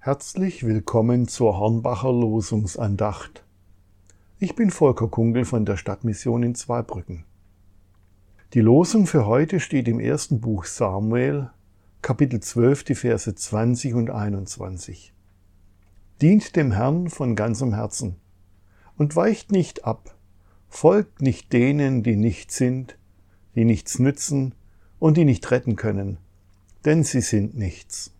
Herzlich willkommen zur Hornbacher Losungsandacht. Ich bin Volker Kungel von der Stadtmission in Zweibrücken. Die Losung für heute steht im ersten Buch Samuel, Kapitel 12, die Verse 20 und 21. Dient dem Herrn von ganzem Herzen und weicht nicht ab, folgt nicht denen, die nichts sind, die nichts nützen und die nicht retten können, denn sie sind nichts.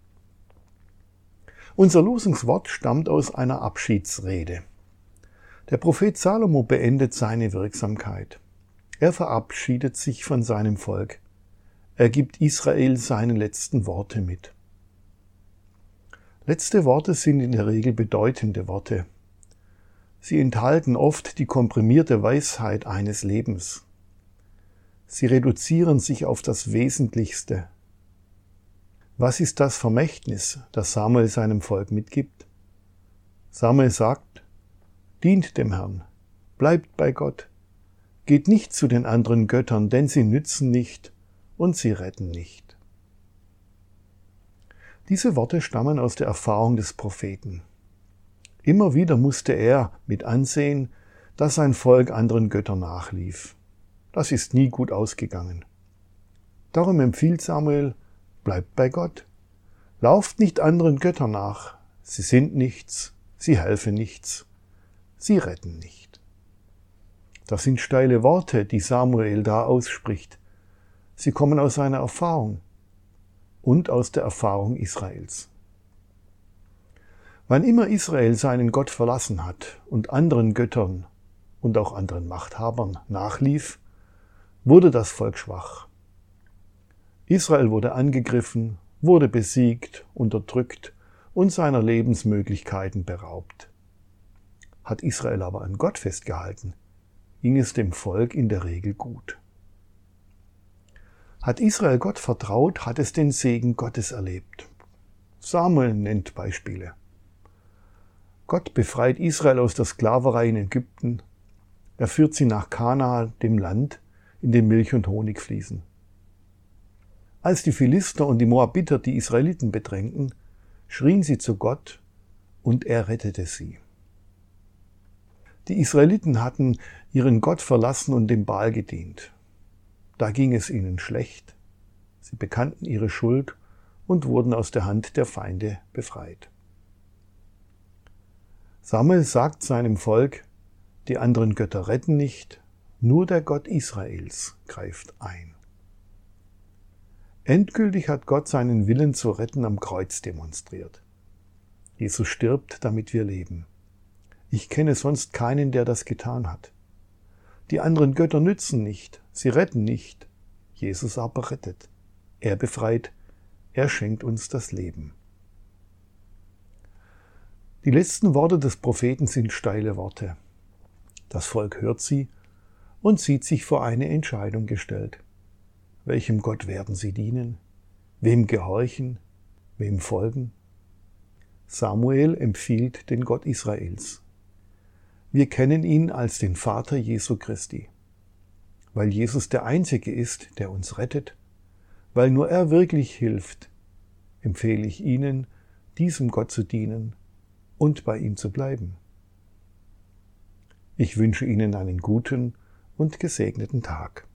Unser Losungswort stammt aus einer Abschiedsrede. Der Prophet Salomo beendet seine Wirksamkeit. Er verabschiedet sich von seinem Volk. Er gibt Israel seine letzten Worte mit. Letzte Worte sind in der Regel bedeutende Worte. Sie enthalten oft die komprimierte Weisheit eines Lebens. Sie reduzieren sich auf das Wesentlichste. Was ist das Vermächtnis, das Samuel seinem Volk mitgibt? Samuel sagt, dient dem Herrn, bleibt bei Gott, geht nicht zu den anderen Göttern, denn sie nützen nicht und sie retten nicht. Diese Worte stammen aus der Erfahrung des Propheten. Immer wieder musste er mit ansehen, dass sein Volk anderen Göttern nachlief. Das ist nie gut ausgegangen. Darum empfiehlt Samuel, bleibt bei Gott. Lauft nicht anderen Göttern nach. Sie sind nichts, sie helfen nichts, sie retten nicht. Das sind steile Worte, die Samuel da ausspricht. Sie kommen aus seiner Erfahrung und aus der Erfahrung Israels. Wann immer Israel seinen Gott verlassen hat und anderen Göttern und auch anderen Machthabern nachlief, wurde das Volk schwach. Israel wurde angegriffen, wurde besiegt, unterdrückt und seiner Lebensmöglichkeiten beraubt. Hat Israel aber an Gott festgehalten, ging es dem Volk in der Regel gut. Hat Israel Gott vertraut, hat es den Segen Gottes erlebt. Samuel nennt Beispiele. Gott befreit Israel aus der Sklaverei in Ägypten. Er führt sie nach Kanaan, dem Land, in dem Milch und Honig fließen. Als die Philister und die Moabiter die Israeliten bedrängten, schrien sie zu Gott und er rettete sie. Die Israeliten hatten ihren Gott verlassen und dem Baal gedient. Da ging es ihnen schlecht. Sie bekannten ihre Schuld und wurden aus der Hand der Feinde befreit. Samuel sagt seinem Volk, die anderen Götter retten nicht, nur der Gott Israels greift ein. Endgültig hat Gott seinen Willen zu retten am Kreuz demonstriert. Jesus stirbt, damit wir leben. Ich kenne sonst keinen, der das getan hat. Die anderen Götter nützen nicht, sie retten nicht. Jesus aber rettet. Er befreit, er schenkt uns das Leben. Die letzten Worte des Propheten sind steile Worte. Das Volk hört sie und sieht sich vor eine Entscheidung gestellt. Welchem Gott werden sie dienen? Wem gehorchen? Wem folgen? Samuel empfiehlt den Gott Israels. Wir kennen ihn als den Vater Jesu Christi. Weil Jesus der Einzige ist, der uns rettet, weil nur er wirklich hilft, empfehle ich Ihnen, diesem Gott zu dienen und bei ihm zu bleiben. Ich wünsche Ihnen einen guten und gesegneten Tag.